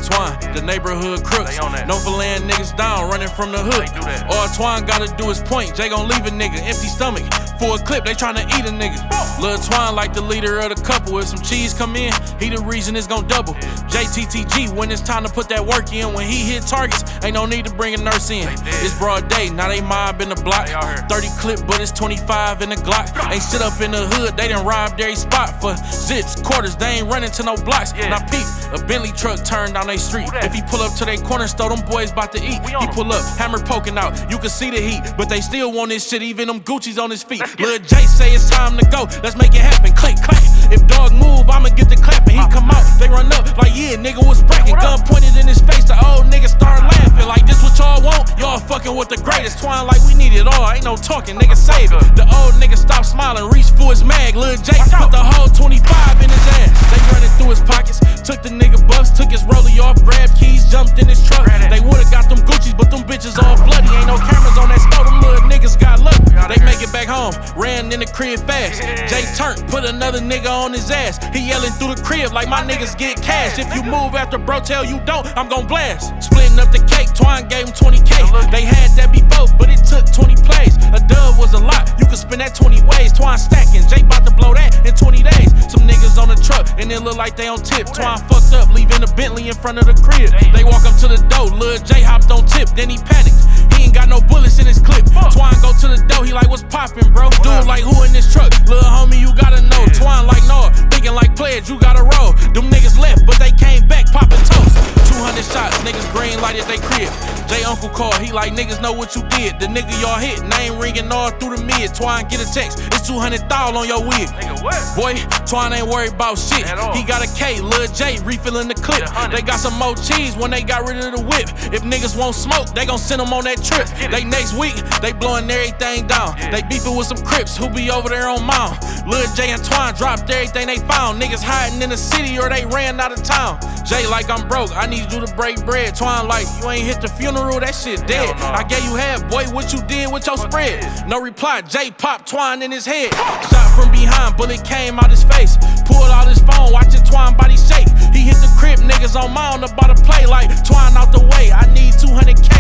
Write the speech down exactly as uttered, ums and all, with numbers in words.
Twine, the neighborhood crooks. Known for laying niggas down, running from the hood. All Twine gotta do is point, Jay gon' leave a nigga empty stomach. For a clip, they tryna eat a nigga. Lil Twine like the leader of the couple. If some cheese come in, he the reason it's gon' double. J T T G, when it's time to put that work in. When he hit targets, ain't no need to bring a nurse in. It's broad day, now they mob in the block. thirty clip, but it's twenty-five in the Glock. Ain't sit up in the hood, they done robbed every spot. For zips, quarters, they ain't running to no blocks. Now peep, a Bentley truck turned down they street. If he pull up to they corner store, them boys bout to eat. He pull up, hammer poking out, you can see the heat. But they still want this shit, even them Gucci's on his feet. Lil J say it's time to go, let's make it happen. Click, clack. If dog move, I'ma get the clapping. He come out, they run up like yeah, nigga was bragging. Gun pointed in his face, the old nigga start laughing. Like this what y'all want? Y'all fucking with the greatest. Twine like we need it all, ain't no talking, nigga save it. The old nigga stop smiling, reach for his mag. Lil J put the whole twenty-five in his ass. They running through his pockets, took the nigga bucks, took his rollie off, grabbed keys, jumped in his truck. They would've got them Gucci's, but them bitches all bloody. Ain't no cameras on that store, them little niggas got lucky. They make it back home, ran in the crib fast. Jay turned, put another nigga on his ass. He yelling through the crib like my niggas get cash. If you move after bro tell you don't, I'm gon' blast. Splitting up the cake, Twine gave him twenty K. They had that before, but it took twenty plays. A dub was a lot, you could spend that twenty ways. Twine stacking, Jay bout to blow that in twenty days. Some niggas on the truck, and it look like they on tip. Twine fucked up, leaving a Bentley in front of the crib. They walk up to the door, Lil J hopped on tip, then he panicked. He ain't got no bullets in his clip. Twine go to the door, he like, what's poppin', bro? Dude like, who in this truck? Lil homie, you gotta know. Twine like, no, thinking like players, you gotta roll. Them niggas left, but they came back, poppin' toast. two hundred shots, niggas green lighted they crib. Jay uncle called, he like, niggas know what you did. The nigga y'all hit, name ringing all through the mid. Twine get a text, it's two hundred thousand on your wig. Boy, Twine ain't worried about shit. He got a K, Lil J refilling the clip. They got some more cheese when they got rid of the whip. If niggas won't smoke, they gon' send them on that trip. They next week, they blowing everything down. They beefing with some Crips who be over there on Mount. Lil J and Twine dropped everything they found. Niggas hiding in the city or they ran out of town. Jay like, I'm broke, I need you to break bread. Twine like, you ain't hit the funeral, that shit dead. I gave you half, boy, what you did with your spread? No reply, Jay popped Twine in his head. Shot from behind, bullet came out his face. Pulled out his phone, watching Twine body shake. He hit the crib, niggas on Mount about to play like Twine out the way. I need two hundred K.